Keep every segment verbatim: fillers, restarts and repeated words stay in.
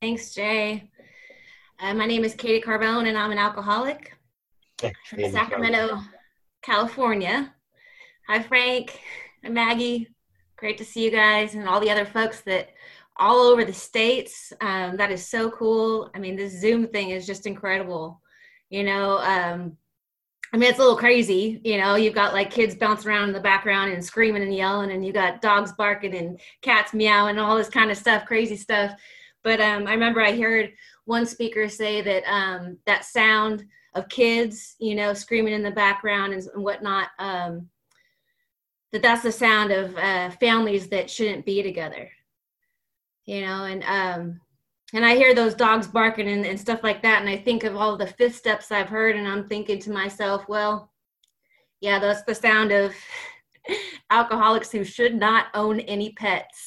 Thanks, Jay. Uh, my name is Katie Carbone, and I'm an alcoholic Hey, from Katie, how's it Sacramento, going? California. Hi, Frank and Maggie. Great to see you guys and all the other folks that all over the states. Um, that is so cool. I mean, this Zoom thing is just incredible. You know, um, I mean, it's a little crazy. You know, you've got like kids bouncing around in the background and screaming and yelling, and you got dogs barking and cats meowing and all this kind of stuff, crazy stuff. But um, I remember I heard one speaker say that um, that sound of kids, you know, screaming in the background and, and whatnot, um, that that's the sound of uh, families that shouldn't be together, you know, and um, and I hear those dogs barking and, and stuff like that, and I think of all the fifth steps I've heard, and I'm thinking to myself, well, yeah, that's the sound of alcoholics who should not own any pets.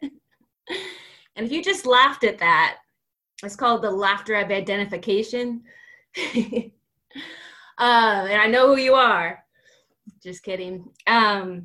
And if you just laughed at that, it's called the laughter of identification. uh, and I know who you are. Just kidding. Um,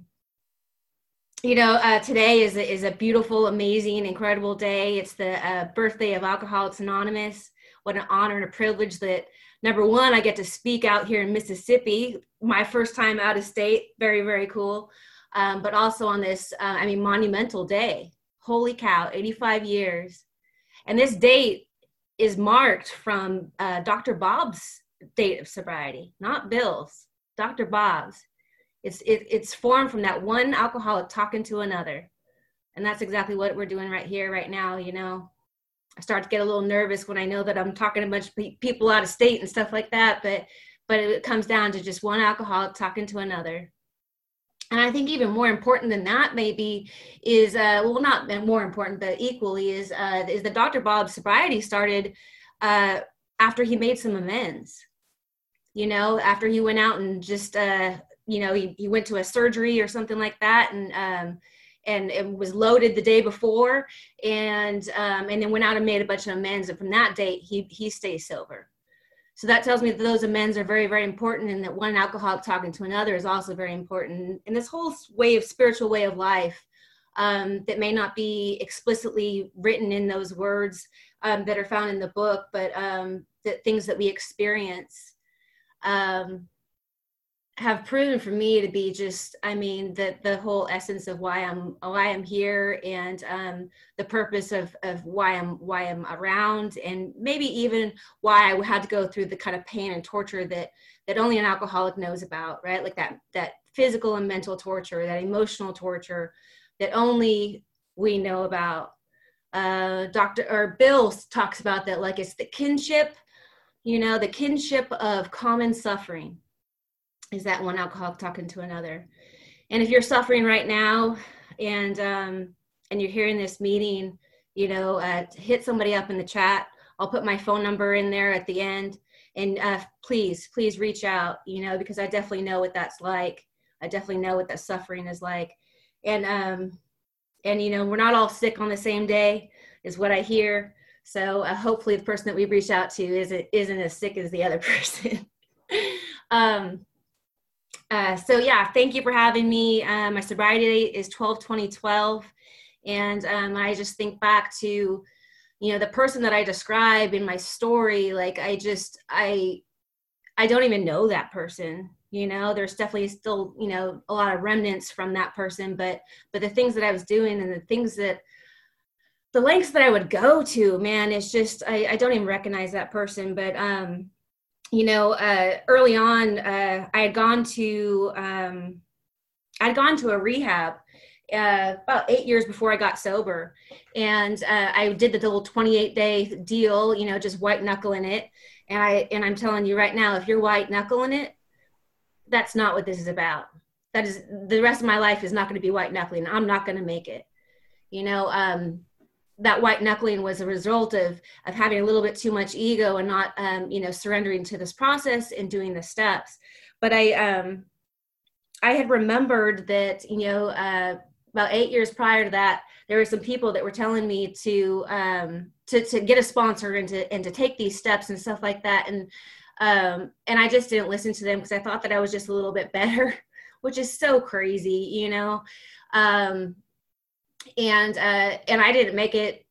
you know, uh, today is a, is a beautiful, amazing, incredible day. It's the uh, birthday of Alcoholics Anonymous. What an honor and a privilege that, number one, I get to speak out here in Mississippi, my first time out of state. Very, very cool. Um, but also on this, uh, I mean, monumental day. Holy cow, eighty-five years. And this date is marked from uh, Doctor Bob's date of sobriety, not Bill's, Doctor Bob's. It's it, it's formed from that one alcoholic talking to another. And that's exactly what we're doing right here, right now. You know, I start to get a little nervous when I know that I'm talking to a bunch of pe- people out of state and stuff like that. But but it comes down to just one alcoholic talking to another. And I think even more important than that maybe is, uh, well, not more important, but equally is, uh, is that Doctor Bob's sobriety started uh, after he made some amends. You know, after he went out and just, uh, you know, he, he went to a surgery or something like that, and um, and it was loaded the day before, and um, and then went out and made a bunch of amends. And from that date, he he stays sober. So that tells me that those amends are very, very important, and that one alcoholic talking to another is also very important. And this whole way of spiritual way of life um, that may not be explicitly written in those words um, that are found in the book, but um, the things that we experience um, have proven for me to be just, I mean, the the whole essence of why I'm why I'm here, and um, the purpose of of why I'm why I'm around, and maybe even why I had to go through the kind of pain and torture that that only an alcoholic knows about, right? Like that that physical and mental torture, that emotional torture that only we know about. Uh, Doctor or Bill talks about that, like it's the kinship, you know, the kinship of common suffering is that one alcoholic talking to another. And if you're suffering right now, and um, and you're hearing this meeting, you know, uh, hit somebody up in the chat. I'll put my phone number in there at the end, and uh, please, please reach out, you know, because I definitely know what that's like. I definitely know what that suffering is like, and um, and you know, we're not all sick on the same day, is what I hear. So uh, hopefully, the person that we reach out to isn't isn't as sick as the other person. um, Uh, so yeah, thank you for having me. Uh, my sobriety date is twelve twenty twelve. And um, I just think back to, you know, the person that I describe in my story. Like I just, I, I don't even know that person. You know, there's definitely still, you know, a lot of remnants from that person, but, but the things that I was doing and the things that, the lengths that I would go to, man, it's just, I, I don't even recognize that person. But, um, you know, uh, early on, uh, I had gone to, um, I'd gone to a rehab uh, about eight years before I got sober. And uh, I did the little twenty-eight day deal, you know, just white knuckling it. And I, and I'm telling you right now, if you're white knuckling it, that's not what this is about. That is, the rest of my life is not going to be white knuckling. I'm not going to make it, you know. um, that white knuckling was a result of of having a little bit too much ego and not um, you know, surrendering to this process and doing the steps. But I um, I had remembered that, you know, uh, about eight years prior to that, there were some people that were telling me to um, to to get a sponsor and to and to take these steps and stuff like that. And um, and I just didn't listen to them because I thought that I was just a little bit better, which is so crazy, you know. Um, and uh, and I didn't make it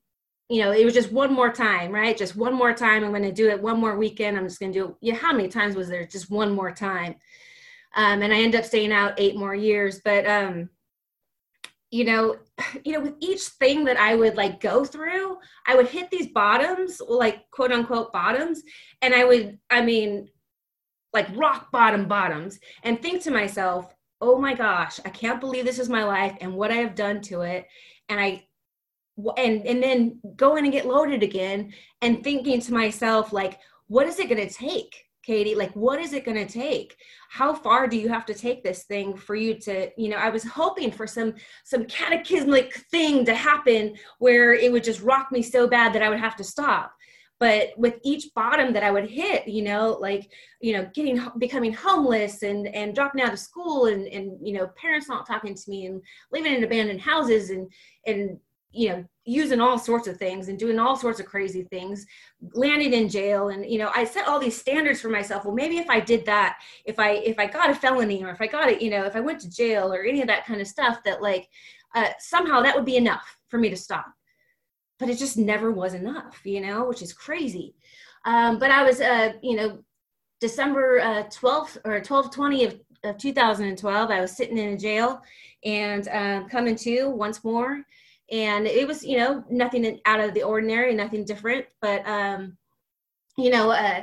you know, it was just one more time, right? Just one more time. I'm going to do it one more weekend. I'm just going to do it. Yeah. How many times was there? Just one more time. Um, and I ended up staying out eight more years. But, um, you know, you know, with each thing that I would like go through, I would hit these bottoms, like quote unquote bottoms. And I would, I mean, like rock bottom bottoms, and think to myself, oh my gosh, I can't believe this is my life and what I have done to it. And I, and, and then go in and get loaded again, and thinking to myself, like, what is it going to take? Katie, like, what is it going to take? How far do you have to take this thing for you to, you know, I was hoping for some, some cataclysmic thing to happen where it would just rock me so bad that I would have to stop. But with each bottom that I would hit, you know, like, you know, getting, becoming homeless and, and dropping out of school, and, and, you know, parents not talking to me, and living in abandoned houses, and, and, you know, using all sorts of things and doing all sorts of crazy things, landing in jail. And, you know, I set all these standards for myself. Well, maybe if I did that, if I, if I got a felony, or if I got it, you know, if I went to jail or any of that kind of stuff, that like, uh, somehow that would be enough for me to stop. But it just never was enough, you know, which is crazy. Um, but I was, uh, you know, December uh, twelfth or twelve twenty of, of two thousand twelve, I was sitting in a jail and uh, coming to once more. And it was, you know, nothing out of the ordinary, nothing different, but, um, you know, uh,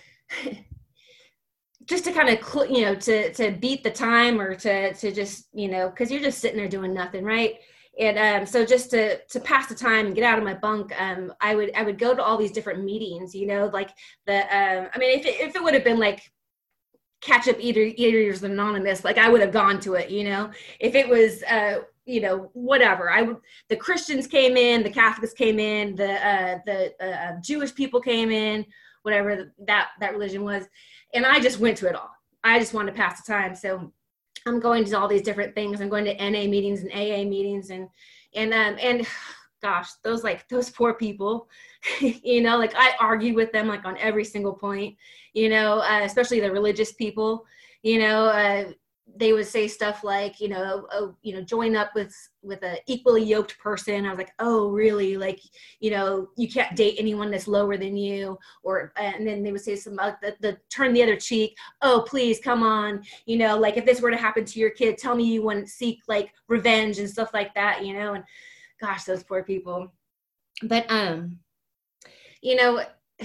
just to kind of, cl- you know, to, to beat the time, or to, to just, you know, cause you're just sitting there doing nothing. Right. And, um, so just to, to pass the time and get out of my bunk, um, I would, I would go to all these different meetings, you know, like the, um, I mean, if it, if it would have been like Catch Up Eater, Eaters Anonymous, like I would have gone to it, you know, if it was, uh, you know, whatever. I would, the Christians came in, the Catholics came in, the, uh, the, uh, Jewish people came in, whatever that, that religion was. And I just went to it all. I just wanted to pass the time. So I'm going to all these different things. I'm going to N A meetings and A A meetings, and, and, um, and gosh, those, like those poor people, you know, like I argued with them, like on every single point, you know, uh, especially the religious people, you know, uh, they would say stuff like, you know, oh, you know, join up with, with a equally yoked person. I was like, oh, really? Like, you know, you can't date anyone that's lower than you. Or, and then they would say something about the, the turn the other cheek. Oh, please come on. You know, like if this were to happen to your kid, tell me you wouldn't seek like revenge and stuff like that, you know? And gosh, those poor people. But, um, you know,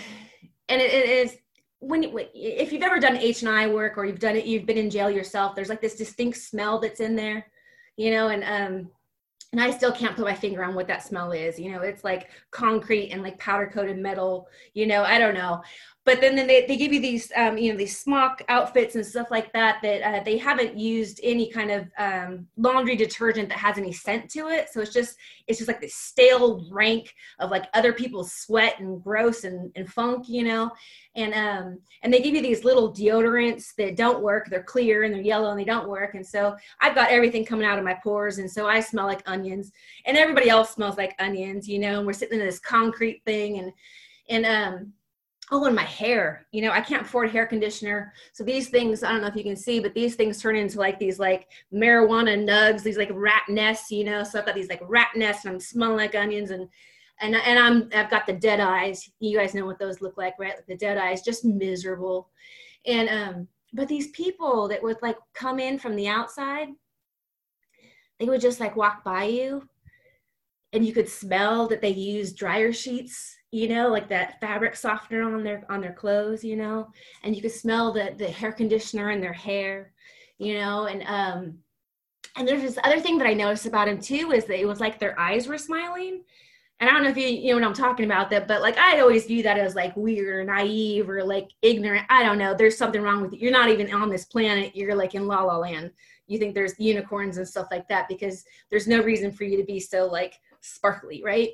and it, it is, when you, if you've ever done H and I work, or you've done it, you've been in jail yourself, there's like this distinct smell that's in there, you know, and, um, and I still can't put my finger on what that smell is. You know, it's like concrete and like powder coated metal, you know, I don't know. But then, then they, they give you these, um, you know, these smock outfits and stuff like that, that uh, they haven't used any kind of um, laundry detergent that has any scent to it. So it's just, it's just like this stale rank of like other people's sweat and gross and, and funk, you know. And, um, and they give you these little deodorants that don't work. They're clear and they're yellow and they don't work. And so I've got everything coming out of my pores. And so I smell like onions, and everybody else smells like onions, you know, and we're sitting in this concrete thing. And, and, um, oh, and my hair, you know, I can't afford hair conditioner. So these things, I don't know if you can see, but these things turn into like these like marijuana nugs, these like rat nests, you know, so I've got these like rat nests, and I'm smelling like onions, and, and, and I'm, I've got the dead eyes. You guys know what those look like, right? The dead eyes, just miserable. And, um, but these people that would like come in from the outside, they would just like walk by you, and you could smell that they use dryer sheets, you know, like that fabric softener on their, on their clothes, you know, and you could smell the, the hair conditioner in their hair, you know, and, um, and there's this other thing that I noticed about them too, is that it was like their eyes were smiling. And I don't know if you, you know what I'm talking about, that, but like, I always view that as like weird or naive or like ignorant. I don't know. There's something wrong with you. You're not even on this planet. You're like in La La Land. You think there's unicorns and stuff like that, because there's no reason for you to be so like sparkly, right?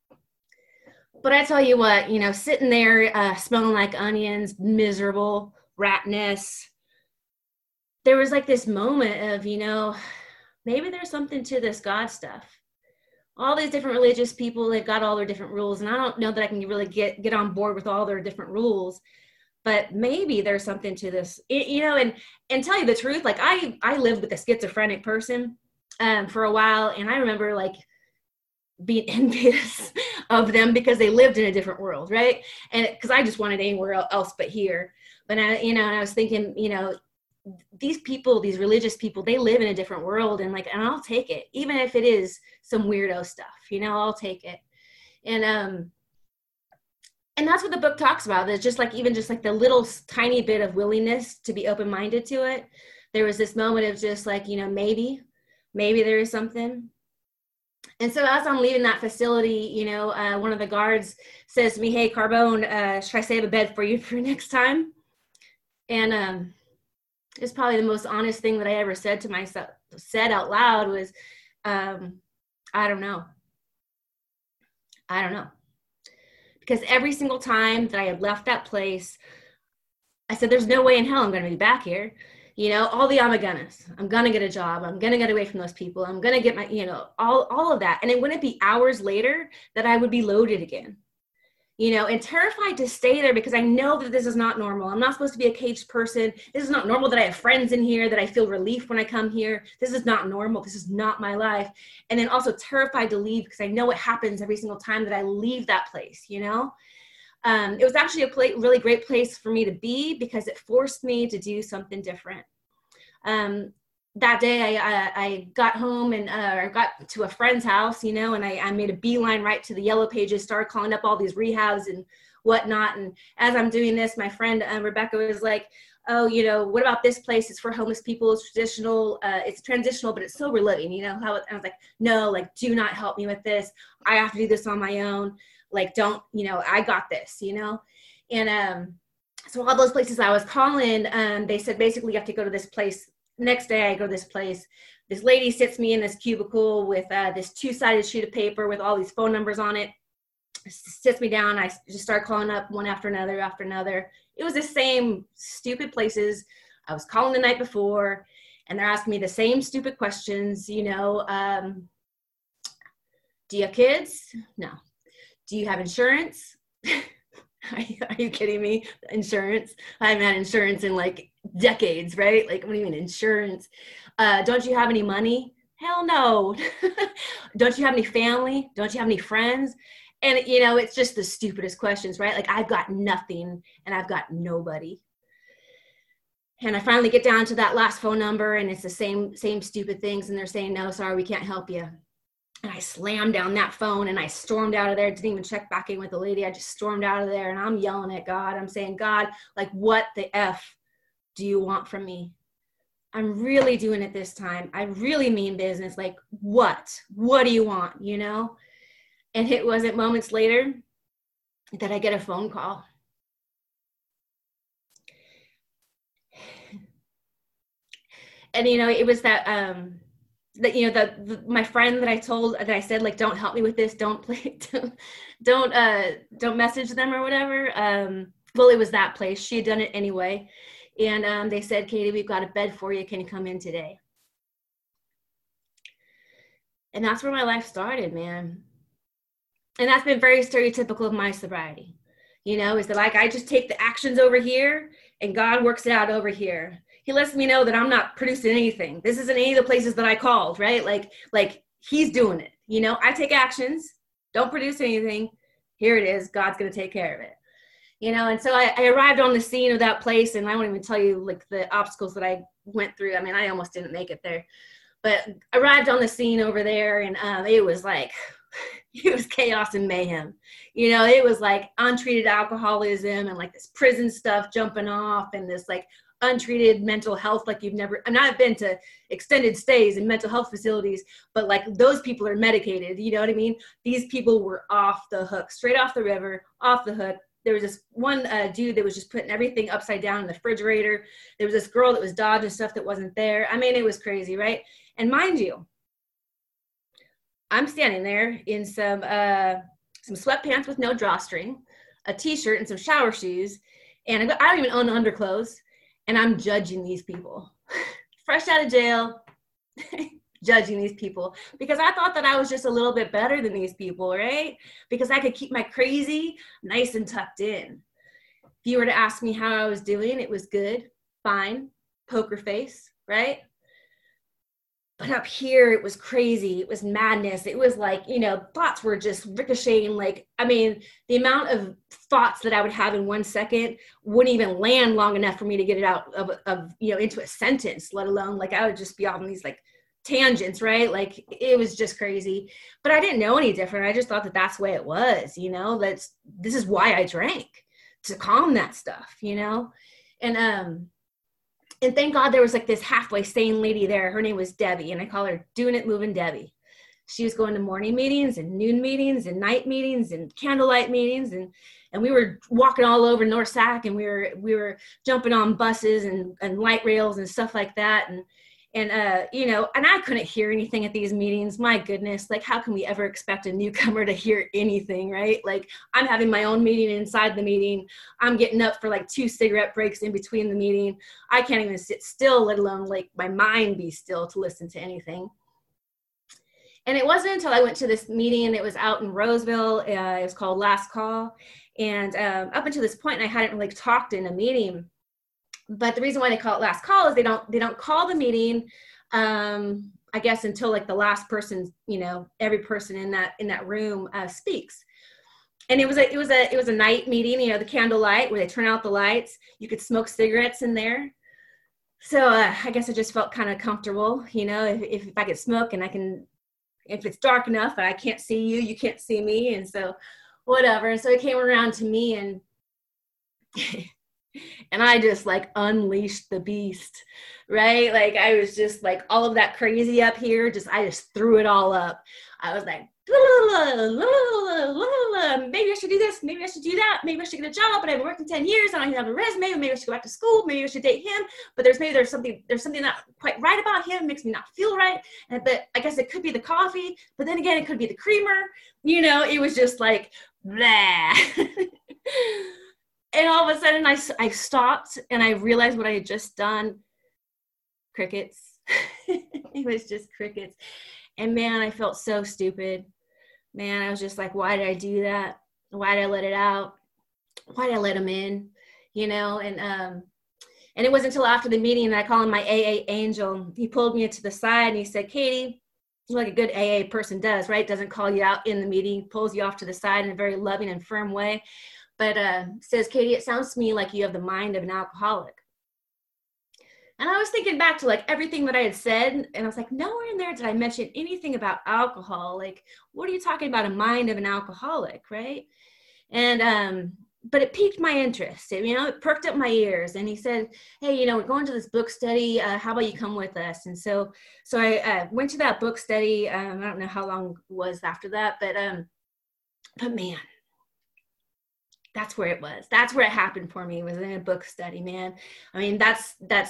But I tell you what, you know, sitting there uh, smelling like onions, miserable, ratness, there was like this moment of, you know, maybe there's something to this God stuff. All these different religious people, they've got all their different rules. And I don't know that I can really get, get on board with all their different rules, but maybe there's something to this, it, you know, and, and tell you the truth, like I, I lived with a schizophrenic person um, for a while. And I remember like, being envious of them because they lived in a different world, right? And because I just wanted anywhere else but here. But I, you know, and I was thinking, you know, these people, these religious people, they live in a different world, and like, and I'll take it, even if it is some weirdo stuff, you know, I'll take it. And um, and that's what the book talks about. It's just like, even just like the little tiny bit of willingness to be open-minded to it. There was this moment of just like, you know, maybe, maybe there is something. And so as I'm leaving that facility, you know, uh, one of the guards says to me, "Hey, Carbone, uh, should I save a bed for you for next time?" And um, it's probably the most honest thing that I ever said to myself, said out loud was, um, I don't know. I don't know. Because every single time that I had left that place, I said, there's no way in hell I'm going to be back here. You know, all the I'm gonnas. I'm going to get a job. I'm going to get away from those people. I'm going to get my, you know, all, all of that. And it wouldn't be hours later that I would be loaded again, you know, and terrified to stay there because I know that this is not normal. I'm not supposed to be a caged person. This is not normal that I have friends in here, that I feel relief when I come here. This is not normal. This is not my life. And then also terrified to leave because I know what happens every single time that I leave that place, you know. Um, it was actually a pla- really great place for me to be because it forced me to do something different. Um, that day I, I, I got home and uh, got to a friend's house, you know, and I, I made a beeline right to the Yellow Pages, started calling up all these rehabs and whatnot. And as I'm doing this, my friend uh, Rebecca was like, "Oh, you know, what about this place? It's for homeless people. It's traditional. Uh, it's transitional, but it's still we're living, you know." How it, I was like, "No, like, do not help me with this. I have to do this on my own. Like, don't, you know, I got this, you know." And um, so all those places I was calling, um, they said, basically, you have to go to this place. Next day I go to this place. This lady sits me in this cubicle with uh, this two-sided sheet of paper with all these phone numbers on it. Sits me down. I just start calling up one after another after another. It was the same stupid places I was calling the night before, and they're asking me the same stupid questions. You know, um, do you have kids? No. Do you have insurance? Are you kidding me? Insurance? I haven't had insurance in like decades, right? Like, what do you mean insurance? Uh, don't you have any money? Hell no. Don't you have any family? Don't you have any friends? And, you know, it's just the stupidest questions, right? Like, I've got nothing and I've got nobody. And I finally get down to that last phone number and it's the same, same stupid things. And they're saying, "No, sorry, we can't help you." And I slammed down that phone and I stormed out of there. Didn't even check back in with the lady. I just stormed out of there and I'm yelling at God. I'm saying, "God, like, what the F do you want from me? I'm really doing it this time. I really mean business. Like, what? What do you want?" You know? And it wasn't moments later that I get a phone call. And, you know, it was that, um, that, you know, the, the my friend that I told, that I said, like, "Don't help me with this. Don't play, don't, don't, uh, don't message them," or whatever. Um, well, it was that place. She had done it anyway. And um, they said, "Katie, we've got a bed for you. Can you come in today?" And that's where my life started, man. And that's been very stereotypical of my sobriety. You know, is that like, I just take the actions over here and God works it out over here. He lets me know that I'm not producing anything. This isn't any of the places that I called, right? Like, like he's doing it. You know, I take actions, don't produce anything. Here it is. God's going to take care of it. You know, and so I, I arrived on the scene of that place, and I won't even tell you like the obstacles that I went through. I mean, I almost didn't make it there, but arrived on the scene over there, and um, it was like, it was chaos and mayhem. You know, it was like untreated alcoholism and like this prison stuff jumping off and this like untreated mental health like you've never, I mean, I've been to extended stays in mental health facilities, but like those people are medicated, you know what I mean? These people were off the hook, straight off the river, off the hook. There was this one uh, dude that was just putting everything upside down in the refrigerator. There was this girl that was dodging stuff that wasn't there. I mean, it was crazy, right? And mind you, I'm standing there in some uh, some sweatpants with no drawstring, a t-shirt and some shower shoes, and I don't even own underclothes, and I'm judging these people. Fresh out of jail, judging these people because I thought that I was just a little bit better than these people, right? Because I could keep my crazy nice and tucked in. If you were to ask me how I was doing, it was good, fine, poker face, right? But up here, it was crazy. It was madness. It was like, you know, thoughts were just ricocheting. Like, I mean, the amount of thoughts that I would have in one second wouldn't even land long enough for me to get it out of, of, you know, into a sentence, let alone like I would just be on these like tangents, right? Like it was just crazy. But I didn't know any different. I just thought that that's the way it was, you know, that's, this is why I drank, to calm that stuff, you know? And, um, And thank God there was like this halfway sane lady there. Her name was Debbie, and I call her Doing It Moving Debbie. She was going to morning meetings and noon meetings and night meetings and candlelight meetings. And, and we were walking all over North Sac, and we were, we were jumping on buses and, and light rails and stuff like that. And, and, uh, you know, and I couldn't hear anything at these meetings. My goodness, like how can we ever expect a newcomer to hear anything, right? Like I'm having my own meeting inside the meeting. I'm getting up for like two cigarette breaks in between the meeting. I can't even sit still, let alone like my mind be still to listen to anything. And it wasn't until I went to this meeting, it was out in Roseville, uh, it was called Last Call. And um, up until this point, I hadn't really talked in a meeting. But the reason why they call it Last Call is they don't they don't call the meeting, um, I guess, until like the last person, you know, every person in that in that room uh, speaks. And it was a it was a it was a night meeting, you know, the candlelight where they turn out the lights. You could smoke cigarettes in there. So uh, I guess I just felt kind of comfortable, you know, if, if if I could smoke and I can, if it's dark enough and I can't see you, you can't see me, and so whatever. And so it came around to me, and. And I just like unleashed the beast, right? Like I was just like all of that crazy up here, just, I just threw it all up. I was like, la, la, la, la, maybe I should do this. Maybe I should do that. Maybe I should get a job, but I haven't worked in ten years. I don't even have a resume. Maybe I should go back to school. Maybe I should date him. But there's maybe there's something, there's something not quite right about him. It makes me not feel right. And, but I guess it could be the coffee, but then again, it could be the creamer. You know, it was just like, blah. And all of a sudden I, I stopped and I realized what I had just done. Crickets. It was just crickets. And man, I felt so stupid. Man, I was just like, why did I do that? Why did I let it out? Why did I let him in? You know, and um, and it wasn't until after the meeting that I call him my A A angel. He pulled me to the side and he said, Katie, like a good A A person does, right? Doesn't call you out in the meeting, pulls you off to the side in a very loving and firm way. But uh, says, Katie, it sounds to me like you have the mind of an alcoholic. And I was thinking back to like everything that I had said. And I was like, nowhere in there did I mention anything about alcohol. Like, what are you talking about? A mind of an alcoholic, right? And, um, but it piqued my interest. It, you know, it perked up my ears. And he said, hey, you know, we're going to this book study. Uh, how about you come with us? And so, so I uh, went to that book study. Um, I don't know how long it was after that, but, um, but man, that's where it was. That's where it happened for me. It was in a book study, man. I mean, that's, that's,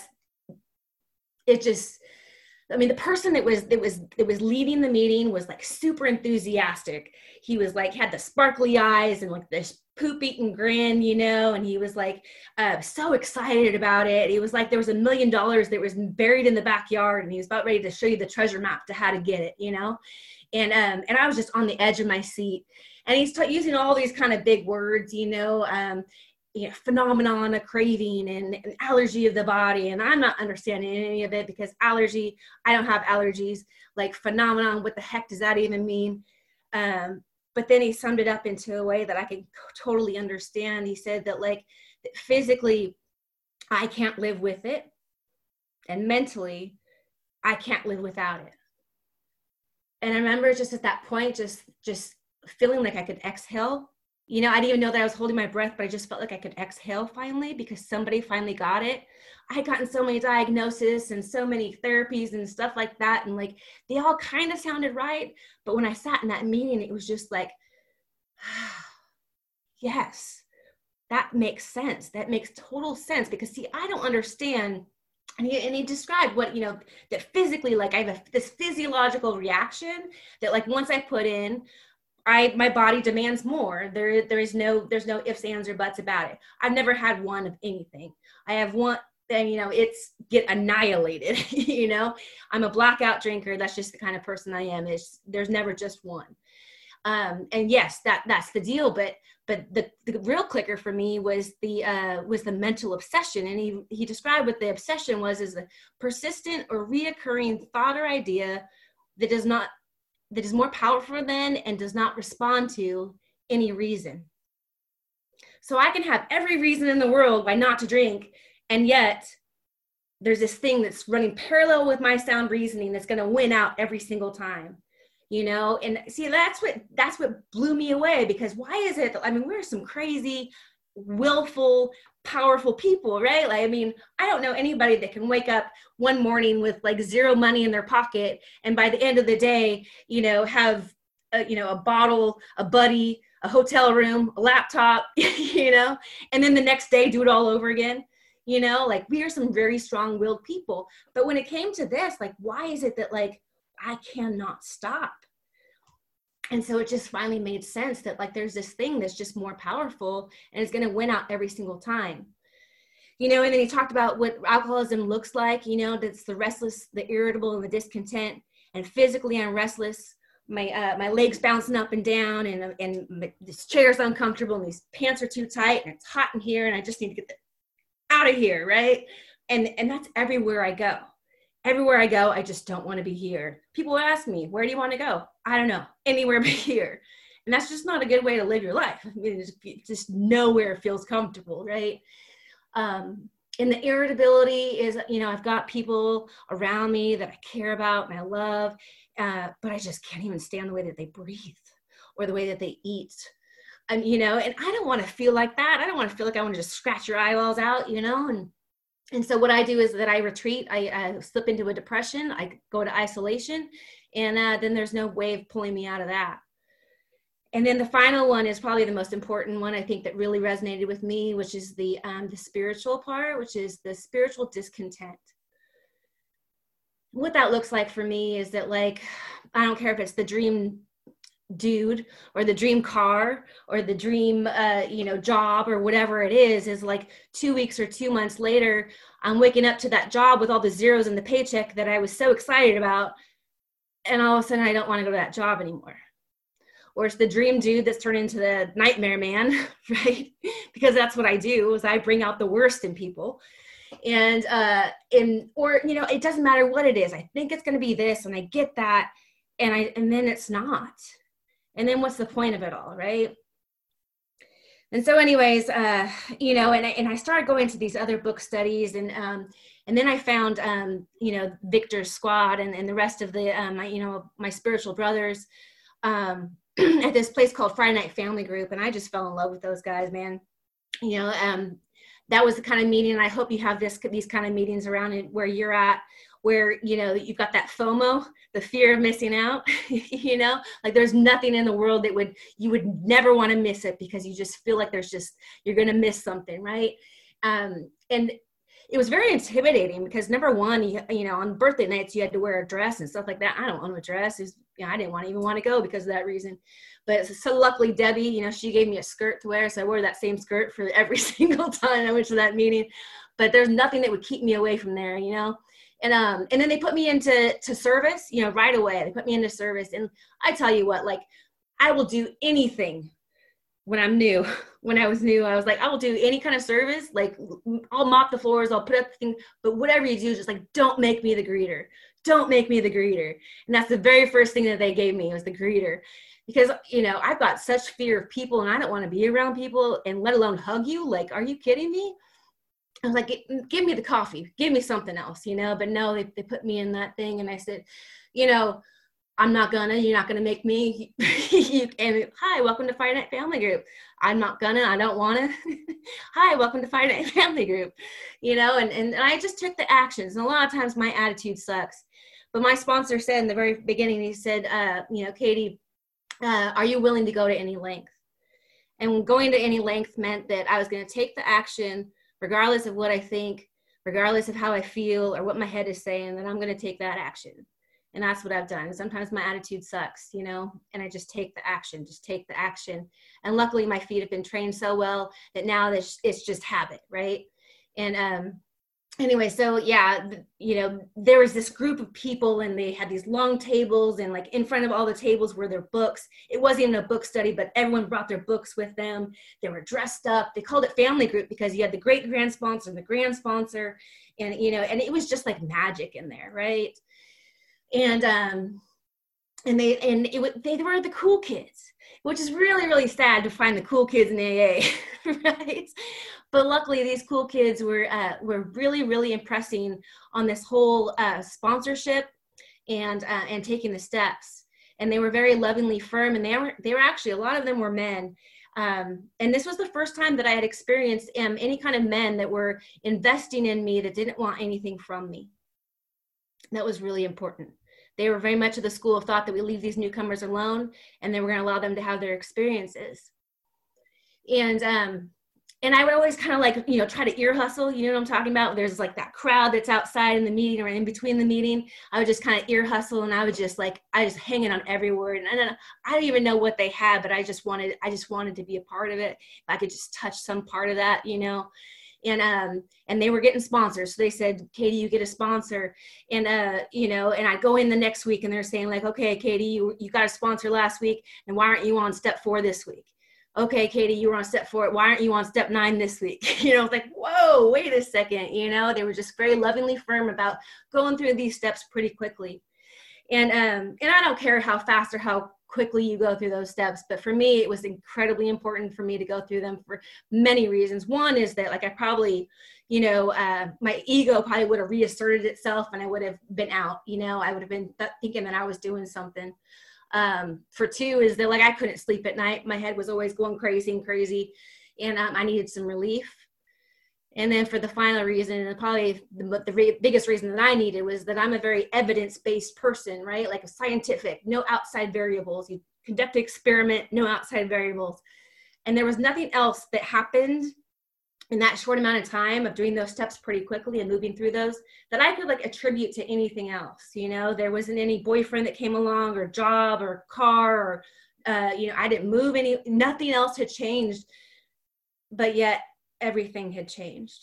it just, I mean, the person that was, that was, that was leading the meeting was like super enthusiastic. He was like, had the sparkly eyes and like this poop eating grin, you know, and he was like, uh, so excited about it. He was like, there was a million dollars that was buried in the backyard and he was about ready to show you the treasure map to how to get it, you know? And, um, and I was just on the edge of my seat. And he's t- using all these kind of big words, you know, um, you know, phenomenon, a craving, and an allergy of the body. And I'm not understanding any of it because allergy, I don't have allergies. Like phenomenon, what the heck does that even mean? Um, but then he summed it up into a way that I could totally understand. He said that like that physically, I can't live with it. And mentally, I can't live without it. And I remember just at that point, just, just, feeling like I could exhale. You know, I didn't even know that I was holding my breath, but I just felt like I could exhale finally because somebody finally got it. I had gotten so many diagnoses and so many therapies and stuff like that. And like, they all kind of sounded right. But when I sat in that meeting, it was just like, yes, that makes sense. That makes total sense because see, I don't understand. And he, and he described what, you know, that physically, like I have a, this physiological reaction that like once I put in, I, my body demands more. There, there is no, there's no ifs, ands, or buts about it. I've never had one of anything. I have one, then, you know, it's get annihilated, you know, I'm a blackout drinker. That's just the kind of person I am. It's, there's never just one. Um, and yes, that that's the deal. But but the, the real clicker for me was the uh, was the mental obsession. And he he described what the obsession was as a persistent or reoccurring thought or idea that does not that is more powerful than and does not respond to any reason. So I can have every reason in the world why not to drink, and yet there's this thing that's running parallel with my sound reasoning that's going to win out every single time, you know? And see, that's what, that's what blew me away, because why is it, I mean, we're some crazy, willful, powerful people, right? Like, I mean, I don't know anybody that can wake up one morning with like zero money in their pocket, and by the end of the day, you know, have a, you know, a bottle, a buddy, a hotel room, a laptop, you know, and then the next day do it all over again. You know, like we are some very strong-willed people. But when it came to this, like, why is it that like I cannot stop? And so it just finally made sense that like there's this thing that's just more powerful and it's going to win out every single time. You know, and then he talked about what alcoholism looks like, you know, that's the restless, the irritable, and the discontent. And physically I'm restless. My uh, my legs bouncing up and down, and and my, this chair's uncomfortable, and these pants are too tight, and it's hot in here, and I just need to get the out of here, right? And and that's everywhere I go. Everywhere I go, I just don't want to be here. People ask me, where do you want to go? I don't know, anywhere but here. And that's just not a good way to live your life. I mean, just, just nowhere feels comfortable, right? Um, and the irritability is, you know, I've got people around me that I care about and I love, uh, but I just can't even stand the way that they breathe or the way that they eat. And, you know, and I don't want to feel like that. I don't want to feel like I want to just scratch your eyeballs out, you know? And, and so what I do is that I retreat, I, I slip into a depression, I go to isolation, and uh, then there's no way of pulling me out of that. And then the final one is probably the most important one, I think, that really resonated with me, which is the, um, the spiritual part, which is the spiritual discontent. What that looks like for me is that, like, I don't care if it's the dream dude or the dream car or the dream, uh, you know, job or whatever it is, is like two weeks or two months later, I'm waking up to that job with all the zeros in the paycheck that I was so excited about. And all of a sudden I don't want to go to that job anymore. Or it's the dream dude that's turned into the nightmare man, right? Because that's what I do, is I bring out the worst in people. And, uh, in, or, you know, it doesn't matter what it is. I think it's going to be this, and I get that. And I, and then it's not. And then what's the point of it all, right? And so anyways, uh, you know, and I, and I started going to these other book studies, and um, and then I found, um, you know, Victor's squad and, and the rest of the, um, my, you know, my spiritual brothers um, at this place called Friday Night Family Group. And I just fell in love with those guys, man. You know, um, that was the kind of meeting, and I hope you have this, these kind of meetings around it where you're at, where, you know, you've got that FOMO, the fear of missing out, you know, like there's nothing in the world that would, you would never want to miss it, because you just feel like there's just, you're going to miss something. Right. Um, and it was very intimidating because number one, you, you know, on birthday nights, you had to wear a dress and stuff like that. I don't want to dress. Was, you know, I didn't want to even want to go because of that reason. But so luckily, Debbie, you know, she gave me a skirt to wear. So I wore that same skirt for every single time I went to that meeting. But there's nothing that would keep me away from there, you know. And um, and then they put me into to service, you know, right away. They put me into service. And I tell you what, like, I will do anything when I'm new. When I was new, I was like, I will do any kind of service. Like, I'll mop the floors, I'll put up the thing, but whatever you do, just like, don't make me the greeter. Don't make me the greeter. And that's the very first thing that they gave me, was the greeter. Because, you know, I've got such fear of people, and I don't want to be around people, and let alone hug you. Like, are you kidding me? I was like, give me the coffee, give me something else, you know, but no, they, they put me in that thing. And I said, you know, I'm not gonna, you're not gonna make me, you, and hi, welcome to Friday Night Family Group. I'm not gonna, I don't wanna, hi, welcome to Friday Night Family Group, you know, and, and I just took the actions. And a lot of times my attitude sucks, but my sponsor said in the very beginning, he said, uh, you know, Katie, uh, are you willing to go to any length? And going to any length meant that I was gonna take the action regardless of what I think, regardless of how I feel or what my head is saying, that I'm going to take that action. And that's what I've done. Sometimes my attitude sucks, you know, and I just take the action, just take the action. And luckily my feet have been trained so well that now it's, it's just habit, right? And, um, anyway, so yeah, you know, there was this group of people and they had these long tables, and like in front of all the tables were their books. It wasn't even a book study, but everyone brought their books with them. They were dressed up. They called it family group because you had the great grand sponsor and the grand sponsor, and, you know, and it was just like magic in there. Right. And, um, and they, and it would, they were the cool kids, which is really, really sad to find the cool kids in A A, right? But luckily, these cool kids were uh, were really, really impressing on this whole uh, sponsorship and uh, and taking the steps. And they were very lovingly firm. And they were they were actually, a lot of them were men. Um, and this was the first time that I had experienced um, any kind of men that were investing in me that didn't want anything from me. That was really important. They were very much of the school of thought that we leave these newcomers alone, and then we're going to allow them to have their experiences. And um, and I would always kind of like, you know, try to ear hustle. You know what I'm talking about? There's like that crowd that's outside in the meeting or in between the meeting. I would just kind of ear hustle, and I would just like, I just hanging on every word. And I, I didn't even know what they had, but I just wanted, I just wanted to be a part of it. If I could just touch some part of that, you know. And um and they were getting sponsors, so they said, Katie, you get a sponsor. And uh you know, and I go in the next week and they're saying like, okay, Katie, you you got a sponsor last week, and why aren't you on step four this week? Okay, Katie, you were on step four, why aren't you on step nine this week? You know, it's like, whoa, wait a second. You know, they were just very lovingly firm about going through these steps pretty quickly. And um and I don't care how fast or how quickly you go through those steps, but for me it was incredibly important for me to go through them for many reasons. One is that like I probably, you know, uh, my ego probably would have reasserted itself, and I would have been out, you know, I would have been th- thinking that I was doing something. Um, for two is that like I couldn't sleep at night. My head was always going crazy and crazy, and um, I needed some relief. And then for the final reason, and probably the, the re- biggest reason that I needed, was that I'm a very evidence-based person, right? Like a scientific, no outside variables. You conduct an experiment, no outside variables. And there was nothing else that happened in that short amount of time of doing those steps pretty quickly and moving through those that I could like attribute to anything else. You know, there wasn't any boyfriend that came along, or job, or car, or, uh, you know, I didn't move any, nothing else had changed, but yet everything had changed.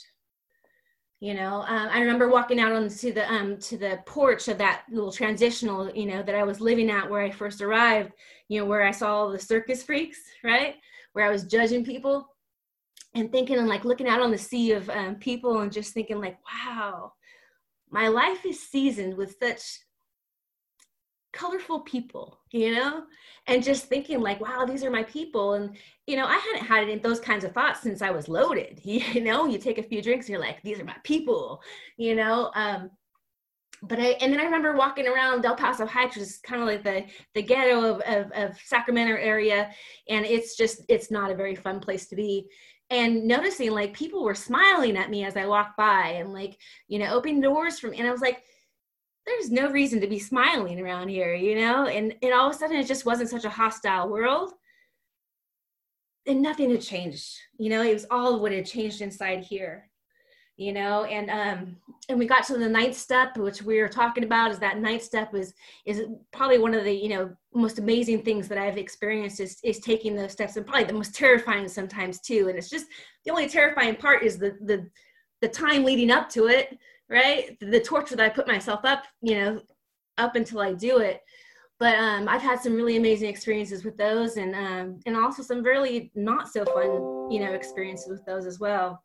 You know, um, I remember walking out onto the um, to the porch of that little transitional, you know, that I was living at where I first arrived, you know, where I saw all the circus freaks, right? Where I was judging people and thinking and like looking out on the sea of um, people and just thinking like, wow, my life is seasoned with such colorful people, you know, and just thinking like, wow, these are my people. And, you know, I hadn't had it, those kinds of thoughts since I was loaded. You know, you take a few drinks and you're like, these are my people, you know. Um, but I, and then I remember walking around Del Paso Heights, which is kind of like the, the ghetto of, of, of Sacramento area. And it's just, it's not a very fun place to be. And noticing like people were smiling at me as I walked by, and like, you know, opening doors from, and I was like, there's no reason to be smiling around here, you know? And, and all of a sudden it just wasn't such a hostile world, and nothing had changed, you know? It was all what had changed inside here, you know? And, um, and we got to the ninth step, which we were talking about, is that ninth step is, is probably one of the, you know, most amazing things that I've experienced is, is taking those steps, and probably the most terrifying sometimes too. And it's just, the only terrifying part is the, the, the time leading up to it, right? The torture that I put myself up, you know, up until I do it. But um, I've had some really amazing experiences with those, and um, and also some really not so fun, you know, experiences with those as well.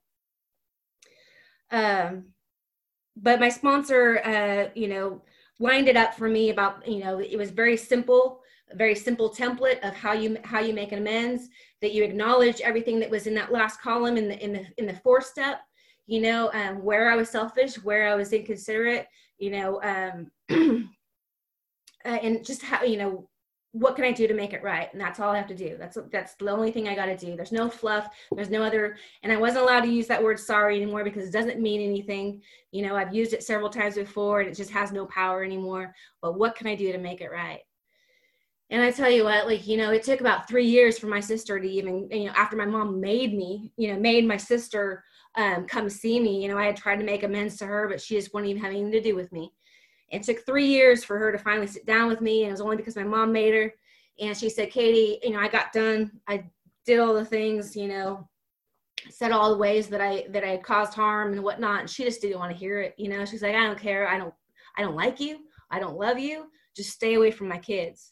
Um, but my sponsor, uh, you know, lined it up for me about, you know, it was very simple, a very simple template of how you how you make an amends, that you acknowledge everything that was in that last column in the in the in the fourth step. You know, um, where I was selfish, where I was inconsiderate, you know, um, uh, and just how, you know, what can I do to make it right? And that's all I have to do. That's that's the only thing I got to do. There's no fluff. There's no other. And I wasn't allowed to use that word sorry anymore because it doesn't mean anything. You know, I've used it several times before and it just has no power anymore. But what can I do to make it right? And I tell you what, like, you know, it took about three years for my sister to even, you know, after my mom made me, you know, made my sister um, come see me. You know, I had tried to make amends to her, but she just wouldn't even have anything to do with me. It took three years for her to finally sit down with me. And it was only because my mom made her. And she said, Katie, you know, I got done. I did all the things, you know, said all the ways that I, that I had caused harm and whatnot. And she just didn't want to hear it. You know, she's like, I don't care. I don't, I don't like you. I don't love you. Just stay away from my kids,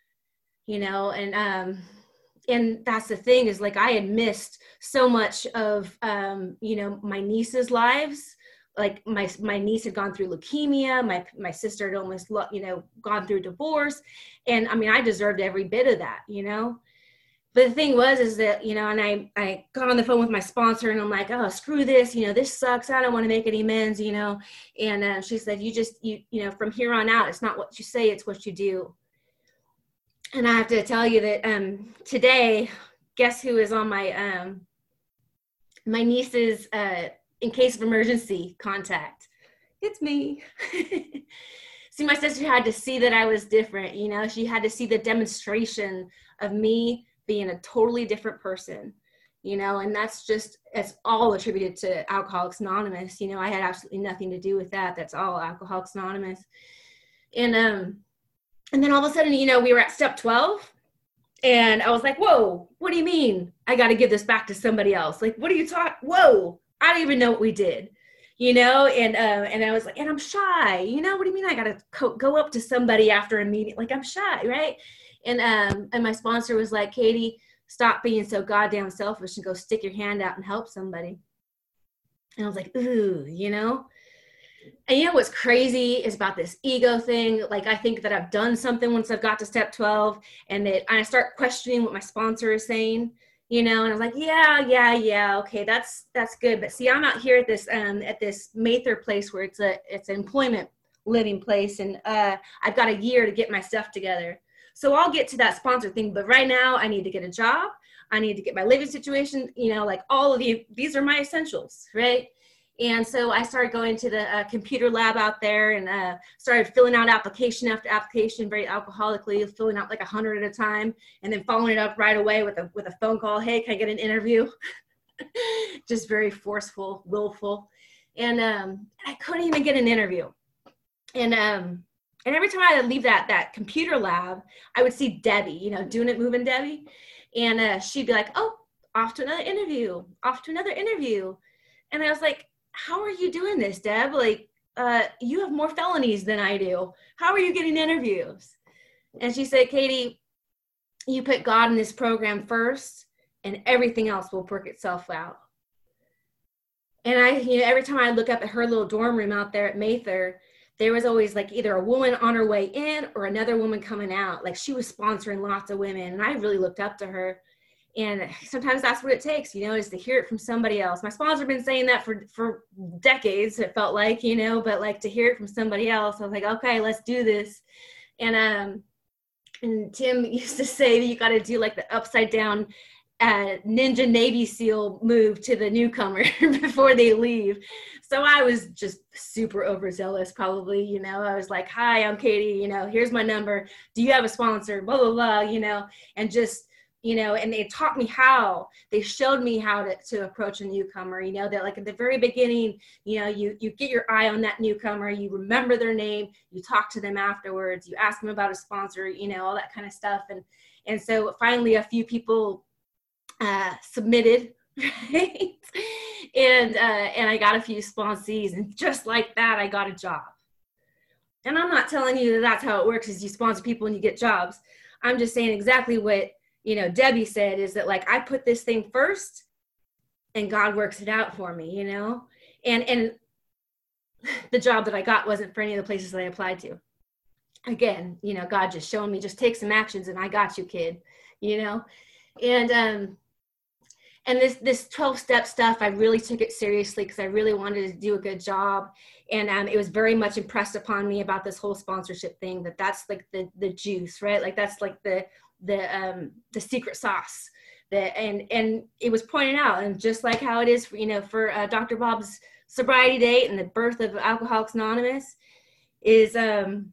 you know? And, um, and that's the thing is like, I had missed so much of, um, you know, my niece's lives. Like my, my niece had gone through leukemia. My, my sister had almost, you know, gone through divorce. And I mean, I deserved every bit of that, you know? But the thing was, is that, you know, and I, I got on the phone with my sponsor and I'm like, oh, screw this, you know, this sucks. I don't want to make any amends, you know? And uh, she said, you just, you, you know, from here on out, it's not what you say, it's what you do. And I have to tell you that um, today, guess who is on my, um, my niece's, uh, in case of emergency contact? It's me. See, my sister had to see that I was different, you know, she had to see the demonstration of me being a totally different person, you know, and that's just, it's all attributed to Alcoholics Anonymous. You know, I had absolutely nothing to do with that. That's all Alcoholics Anonymous. And, um, and then all of a sudden, you know, we were at step twelve and I was like, whoa, what do you mean? I got to give this back to somebody else. Like, what are you talking? Whoa, I don't even know what we did, you know? And, uh, and I was like, and I'm shy, you know, what do you mean? I got to co- go up to somebody after a meeting? Like, I'm shy. Right. And, um, and my sponsor was like, Katie, stop being so goddamn selfish and go stick your hand out and help somebody. And I was like, ooh, you know? And you know, what's crazy is about this ego thing. Like, I think that I've done something once I've got to step twelve and that I start questioning what my sponsor is saying, you know, and I was like, yeah, yeah, yeah. Okay. That's, that's good. But see, I'm out here at this, um, at this Mather place where it's a, it's an employment living place. And, uh, I've got a year to get my stuff together. So I'll get to that sponsor thing, but right now I need to get a job. I need to get my living situation, you know, like all of the, these are my essentials, right? And so I started going to the uh, computer lab out there and uh, started filling out application after application, very alcoholically, filling out like a hundred at a time, and then following it up right away with a with a phone call. Hey, can I get an interview? Just very forceful, willful, and um, I couldn't even get an interview. And um, and every time I would leave that that computer lab, I would see Debbie, you know, doing it, moving Debbie, and uh, she'd be like, "Oh, off to another interview, off to another interview," and I was like, how are you doing this, Deb? Like, uh, you have more felonies than I do. How are you getting interviews? And she said, Katie, you put God in this program first and everything else will work itself out. And I, you know, every time I look up at her little dorm room out there at Mather, there was always like either a woman on her way in or another woman coming out. Like she was sponsoring lots of women. And I really looked up to her. And sometimes that's what it takes, you know, is to hear it from somebody else. My sponsor been saying that for, for decades, it felt like, you know, but like to hear it from somebody else, I was like, okay, let's do this. And, um, and Tim used to say that you got to do like the upside down uh, ninja Navy SEAL move to the newcomer before they leave. So I was just super overzealous probably, you know, I was like, hi, I'm Katie, you know, here's my number. Do you have a sponsor? Blah, blah, blah, you know, and just, you know, and they taught me how, they showed me how to, to approach a newcomer, you know, that like at the very beginning, you know, you, you get your eye on that newcomer, you remember their name, you talk to them afterwards, you ask them about a sponsor, you know, all that kind of stuff. And, and so finally a few people uh, submitted, right? and, uh, and I got a few sponsees and just like that, I got a job. And I'm not telling you that that's how it works is you sponsor people and you get jobs. I'm just saying exactly what, you know, Debbie said is that like, I put this thing first and God works it out for me, you know, and, and the job that I got wasn't for any of the places that I applied to. Again, you know, God just showing me, just take some actions and I got you, kid, you know, and, um, and this, this twelve step stuff, I really took it seriously because I really wanted to do a good job. And um, it was very much impressed upon me about this whole sponsorship thing, that that's like the, the juice, right? Like that's like the, the, um, the secret sauce that, and, and it was pointed out, and just like how it is for, you know, for uh, Doctor Bob's sobriety date and the birth of Alcoholics Anonymous is, um,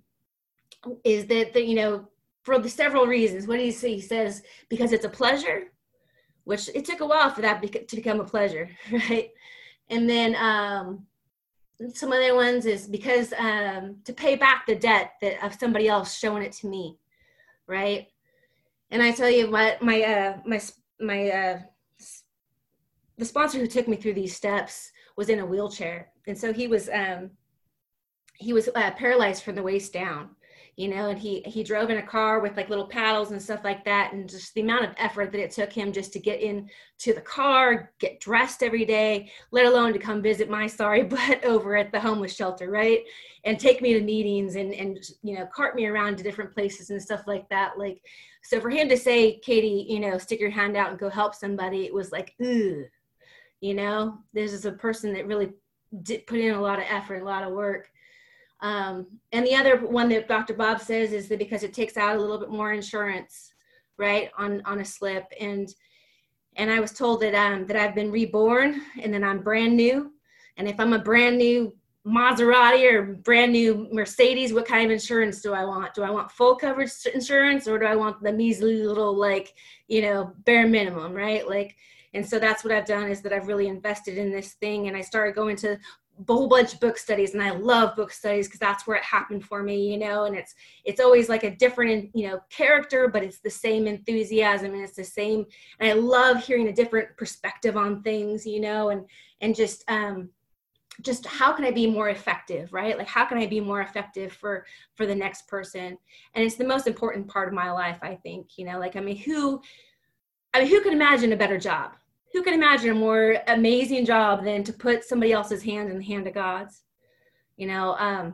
is that, the, you know, for the several reasons. What do you say? He says, because it's a pleasure, which it took a while for that to become a pleasure. Right. And then, um, some other ones is because, um, to pay back the debt that of somebody else showing it to me. Right. And I tell you what, my, uh, my, my, uh, the sponsor who took me through these steps was in a wheelchair. And so he was, um, he was uh, paralyzed from the waist down, you know, and he, he drove in a car with like little paddles and stuff like that. And just the amount of effort that it took him just to get into the car, get dressed every day, let alone to come visit my sorry butt over at the homeless shelter. Right. And take me to meetings and, and, you know, cart me around to different places and stuff like that. Like, so for him to say, Katie, you know, stick your hand out and go help somebody, it was like, ugh, you know, this is a person that really did put in a lot of effort, a lot of work. Um, and the other one that Doctor Bob says is that because it takes out a little bit more insurance, right, on, on a slip. And, and I was told that, um, that I've been reborn and then I'm brand new. And if I'm a brand new Maserati or brand new Mercedes, what kind of insurance do I want? Do I want full coverage insurance, or do I want the measly little, like, you know, bare minimum, right? Like, and so that's what I've done, is that I've really invested in this thing. And I started going to a whole bunch of book studies, and I love book studies because that's where it happened for me, you know, and it's, it's always like a different, you know, character, but it's the same enthusiasm and it's the same. And I love hearing a different perspective on things, you know, and, and just, um, just how can I be more effective, right? Like, how can I be more effective for, for the next person? And it's the most important part of my life, I think, you know, like, I mean, who, I mean, who could imagine a better job? Who can imagine a more amazing job than to put somebody else's hand in the hand of God's, you know, um,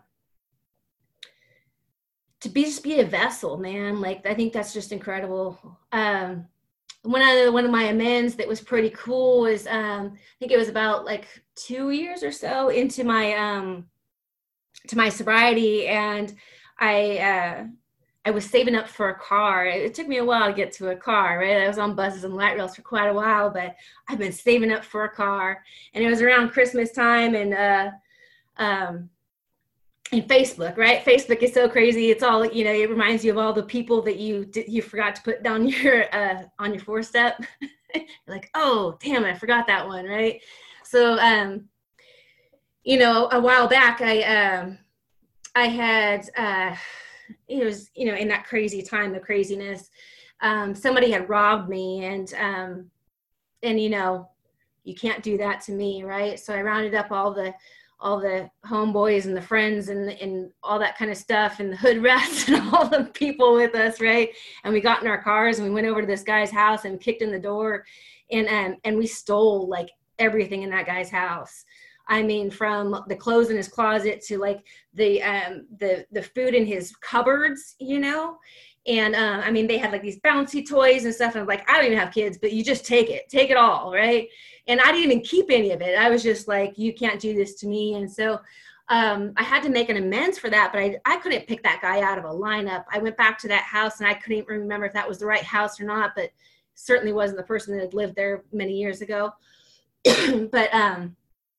to be, just be a vessel, man. Like, I think that's just incredible. Um, One of the, one of my amends that was pretty cool was, um, I think it was about like two years or so into my, um, to my sobriety. And I, uh, I was saving up for a car. It took me a while to get to a car, right? I was on buses and light rails for quite a while, but I've been saving up for a car. And it was around Christmas time, and, uh, um, and Facebook, right? Facebook is so crazy. It's all, you know, it reminds you of all the people that you you forgot to put down your uh, on your four-step. You're like, oh, damn, I forgot that one, right? So, um, you know, a while back, I um, I had, uh, it was, you know, in that crazy time of craziness, um, somebody had robbed me, and um, and you know, you can't do that to me, right? So I rounded up all the all the homeboys and the friends and, and all that kind of stuff, and the hood rats and all the people with us, right? And we got in our cars and we went over to this guy's house and kicked in the door, and um, and we stole like everything in that guy's house. I mean, from the clothes in his closet to like the um, the the food in his cupboards, you know. And uh, I mean, they had like these bouncy toys and stuff. And I'm like, I don't even have kids, but you just take it, take it all, right? And I didn't even keep any of it. I was just like, you can't do this to me. And so um, I had to make an amends for that, but I, I couldn't pick that guy out of a lineup. I went back to that house and I couldn't even remember if that was the right house or not, but certainly wasn't the person that had lived there many years ago. but, um,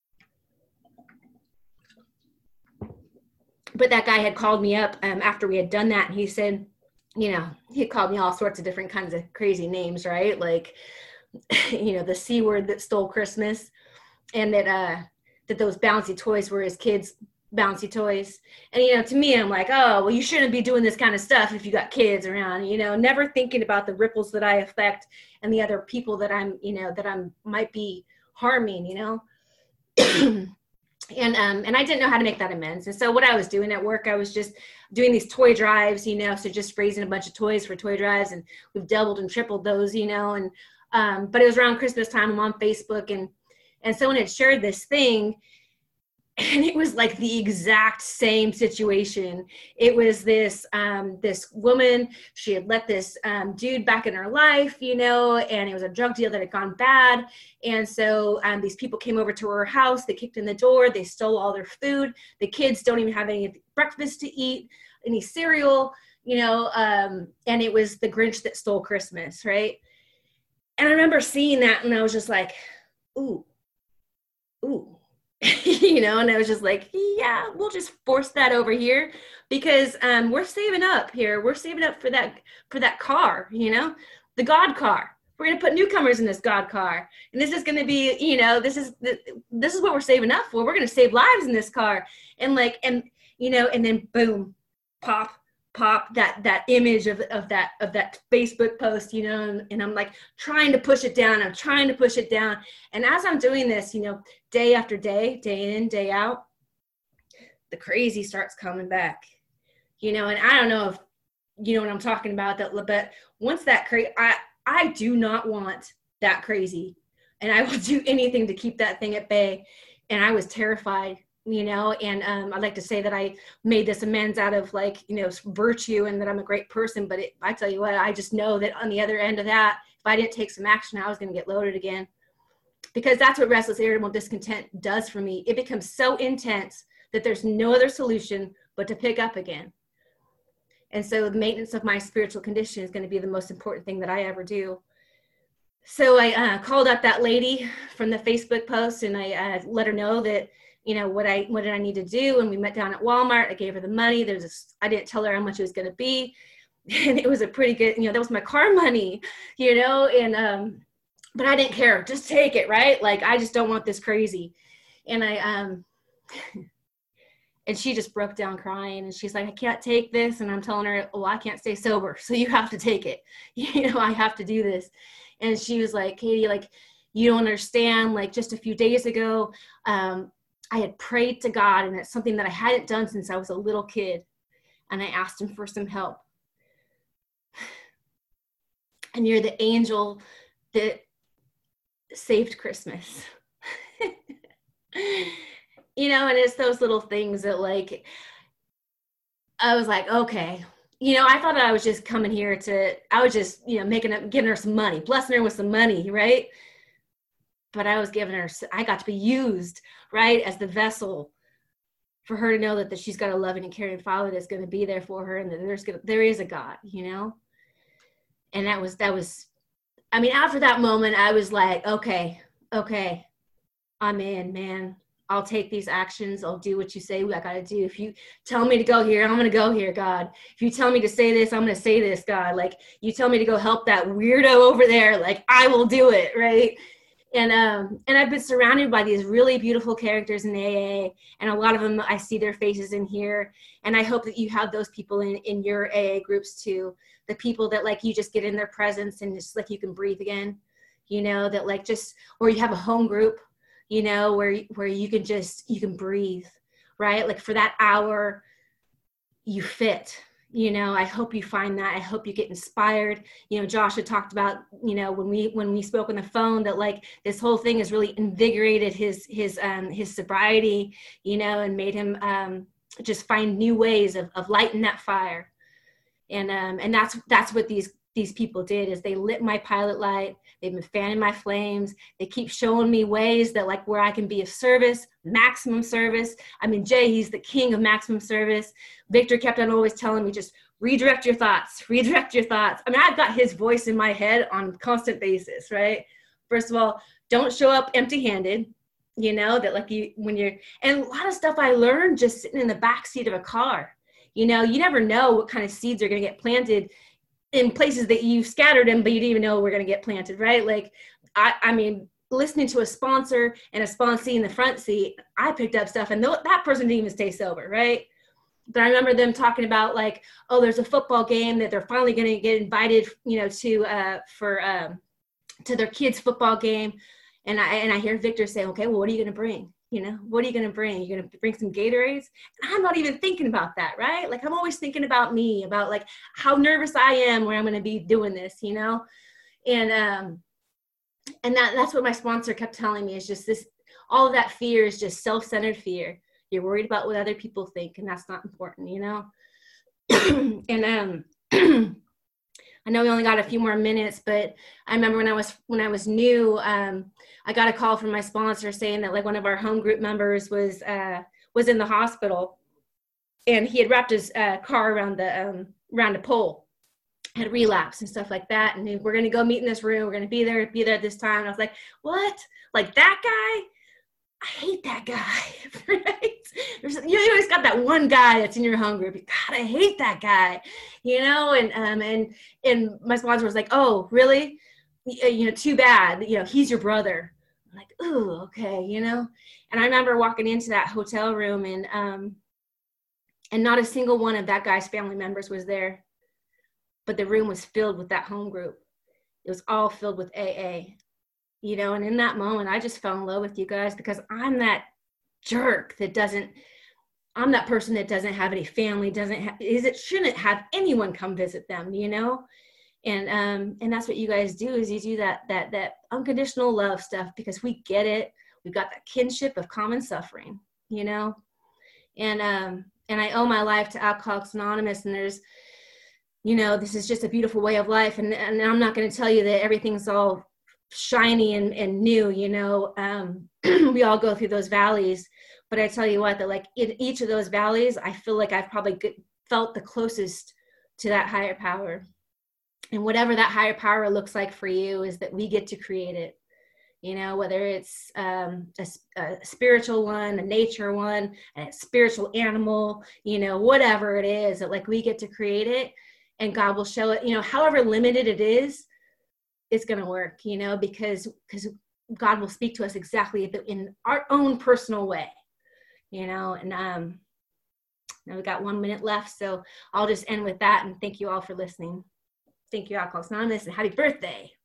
but that guy had called me up um, after we had done that. And he said, you know, he called me all sorts of different kinds of crazy names, right? Like, you know, the C word that stole Christmas, and that, uh, that those bouncy toys were his kids' bouncy toys. And, you know, to me, I'm like, oh, well, you shouldn't be doing this kind of stuff if you got kids around, you know, never thinking about the ripples that I affect and the other people that I'm, you know, that I'm might be harming, you know? And, um, and I didn't know how to make that amends. And so what I was doing at work, I was just doing these toy drives, you know, so just raising a bunch of toys for toy drives, and we've doubled and tripled those, you know, and, um, but it was around Christmas time. I'm on Facebook, and, and someone had shared this thing, and it was like the exact same situation. It was this, um, this woman, she had let this um, dude back in her life, you know, and it was a drug deal that had gone bad. And so um, these people came over to her house, they kicked in the door, they stole all their food. The kids don't even have any breakfast to eat, any cereal, you know, um, and it was the Grinch that stole Christmas, right? And I remember seeing that, and I was just like, ooh, ooh. You know, and I was just like, yeah, we'll just force that over here, because um, we're saving up here. We're saving up for that, for that car, you know, the God car. We're going to put newcomers in this God car. And this is going to be, you know, this is, the, this is what we're saving up for. We're going to save lives in this car. And like, and, you know, and then boom, pop, pop that that image of, of that of that Facebook post, you know, and, and I'm like trying to push it down. I'm trying to push it down. And as I'm doing this, you know, day after day, day in, day out, the crazy starts coming back, you know, and I don't know if you know what I'm talking about, that, but once that crazy, I, I do not want that crazy, and I will do anything to keep that thing at bay. And I was terrified, you know, and um, I'd like to say that I made this amends out of like, you know, virtue and that I'm a great person. But it, I tell you what, I just know that on the other end of that, if I didn't take some action, I was going to get loaded again, because that's what restless, irritable discontent does for me. It becomes so intense that there's no other solution but to pick up again. And so the maintenance of my spiritual condition is going to be the most important thing that I ever do. So I uh, called up that lady from the Facebook post, and I uh, let her know that, you know, what I, what did I need to do? And we met down at Walmart. I gave her the money. There's a, I didn't tell her how much it was going to be. And it was a pretty good, you know, that was my car money, you know, and, um, but I didn't care. Just take it. Right. Like, I just don't want this crazy. And I, um, and she just broke down crying, and she's like, I can't take this. And I'm telling her, oh, I can't stay sober, so you have to take it. You know, I have to do this. And she was like, Katie, like, you don't understand. Like, just a few days ago, um, I had prayed to God, and it's something that I hadn't done since I was a little kid. And I asked him for some help. And you're the angel that saved Christmas. You know, and it's those little things that, like, I was like, okay. You know, I thought I was just coming here to, I was just, you know, making up, giving her some money, blessing her with some money, right? But I was giving her, I got to be used, right, as the vessel for her to know that, that she's got a loving and caring Father that's going to be there for her, and that there's gonna, there is a God, you know? And that was, that was, I mean, after that moment, I was like, okay, okay, I'm in, man. I'll take these actions. I'll do what you say I got to do. If you tell me to go here, I'm going to go here, God. If you tell me to say this, I'm going to say this, God. Like, you tell me to go help that weirdo over there, like, I will do it, right? And um, and I've been surrounded by these really beautiful characters in A A, and a lot of them, I see their faces in here. And I hope that you have those people in, in your A A groups too. The people that, like, you just get in their presence and just, like, you can breathe again, you know, that, like, just, or you have a home group, you know, where, where you can just, you can breathe, right? Like, for that hour, you fit, you know. I hope you find that. I hope you get inspired. You know, Josh had talked about, you know, when we, when we spoke on the phone, that, like, this whole thing has really invigorated his, his, um, his sobriety, you know, and made him um, just find new ways of, of lighting that fire. And, um, and that's, that's what these, these people did, is they lit my pilot light. They've been fanning my flames. They keep showing me ways that, like, where I can be of service, maximum service. I mean, Jay, he's the king of maximum service. Victor kept on always telling me, just redirect your thoughts, redirect your thoughts. I mean, I've got his voice in my head on a constant basis, right? First of all, don't show up empty-handed, you know, that, like, you, when you're, and a lot of stuff I learned just sitting in the backseat of a car. You know, you never know what kind of seeds are going to get planted in places that you scattered them, but you didn't even know we're going to get planted, right? Like, I, I mean, listening to a sponsor and a sponsee in the front seat, I picked up stuff, and th- that person didn't even stay sober, right? But I remember them talking about, like, oh, there's a football game that they're finally going to get invited, you know, to, uh, for, um, to their kids' football game. And I, and I hear Victor say, okay, well, what are you going to bring? You know, what are you going to bring? You're going to bring some Gatorades? And I'm not even thinking about that, right? Like, I'm always thinking about me, about, like, how nervous I am where I'm going to be doing this, you know? And, um, and that, that's what my sponsor kept telling me, is just this, all of that fear is just self-centered fear. You're worried about what other people think, and that's not important, you know? And, um, I know we only got a few more minutes, but I remember when I was, when I was new, um, I got a call from my sponsor saying that, like, one of our home group members was, uh, was in the hospital, and he had wrapped his uh, car around the, um, around a pole, had relapse and stuff like that. And we're going to go meet in this room. We're going to be there, be there this time. And I was like, what? Like, that guy? I hate that guy, right? There's, you always got that one guy that's in your home group. God, I hate that guy, you know? And, um, and, and my sponsor was like, oh, really? You know, too bad, you know, he's your brother. I'm like, ooh, okay, you know? And I remember walking into that hotel room, and, um, And not a single one of that guy's family members was there. But the room was filled with that home group. It was all filled with A A, you know, and in that moment, I just fell in love with you guys because I'm that jerk that doesn't, I'm that person that doesn't have any family, doesn't have, is it shouldn't have anyone come visit them, you know? And, um, and that's what you guys do is you do that, that, that unconditional love stuff because we get it. We've got that kinship of common suffering, you know? And, um, and I owe my life to Alcoholics Anonymous, and there's, you know, this is just a beautiful way of life. And, and I'm not going to tell you that everything's all shiny and, and new, you know, um, we all go through those valleys, but I tell you what, that like in each of those valleys, I feel like I've probably get, felt the closest to that higher power. And whatever that higher power looks like for you is that we get to create it, you know, whether it's um, a, a spiritual one, a nature one, a spiritual animal, you know, whatever it is, that like we get to create it. And God will show it, you know, however limited it is, it's going to work, you know, because, because God will speak to us exactly in our own personal way, you know, and um, now we got one minute left. So I'll just end with that. And thank you all for listening. Thank you, Alcoholics Anonymous, and happy birthday.